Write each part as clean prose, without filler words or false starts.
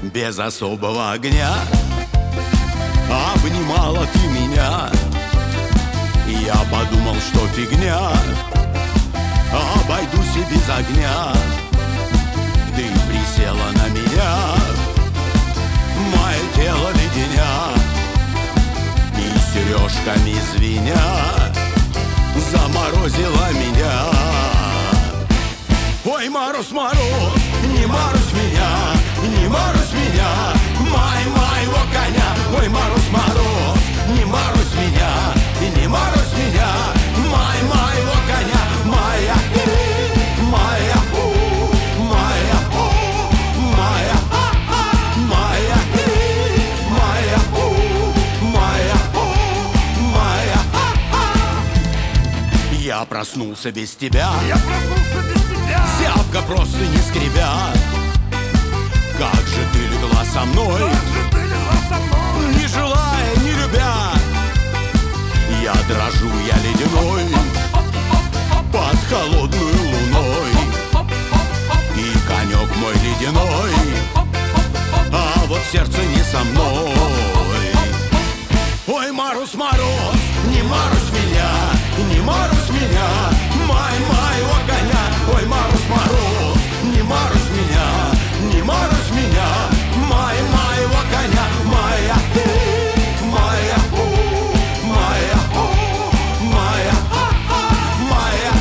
без особого огня обнимала ты меня. И я подумал, что фигня, обойдусь и без огня. Ты присела на меня, мое тело леденя, и сережками звеня заморозила меня. Ой, мороз, мороз, не морозь меня, не морозь меня, моего коня. Ой, мороз, мороз, не морозь меня, не морозь меня, моего коня. Моя, моя, моя, моя, моя, моя, моя. Я проснулся без тебя, зябко просто не скребя. Как же ты легла со мной, не желая, не любя. Я дрожу, я ледяной под холодную луной. И конек мой ледяной, а вот сердце не со мной. Ой, мороз, мороз, не морозь меня, не морозь меня, моего коня. Ой, мороз, мороз, не морозь меня, не морозь меня, моего коня. Моя, моя, моя, моя, моя,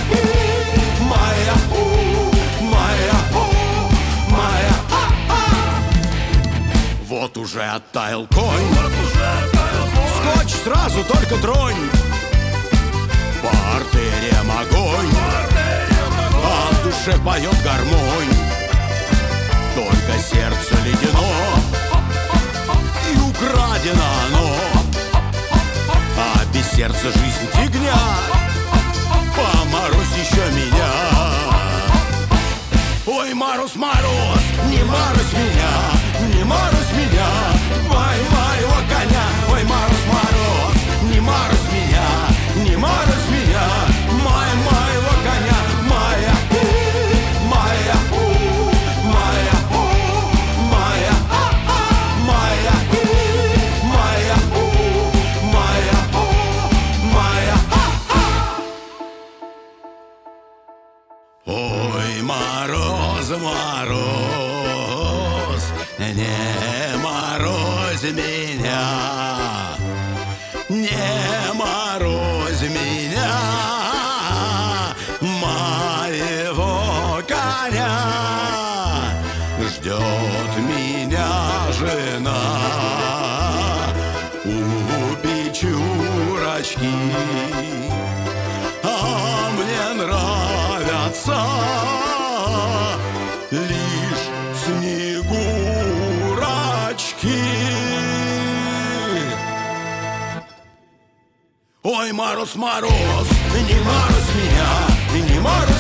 моя, моя. Вот уже оттаял конь, скотч сразу только тронь. По артериям огонь, а в душе поет гармонь. Только сердце ледяно, и украдено оно, а без сердца жизнь фигня. Поморозь еще меня. Ой, мороз, мороз, не морозь меня, не морозь меня, моего коня. Ой, мороз, мороз, не морозь меня, не морозь меня, моего коня. Моя, моя, моя, моя, моя, моя, моя, моя. Ой, мороз, мороз, не морозь меня, не морозь меня, моего коня. Ждет меня жена у печурочки, а мне нравятся лишь снегурочки. Ой, мороз, мороз, не морозь меня, не морозь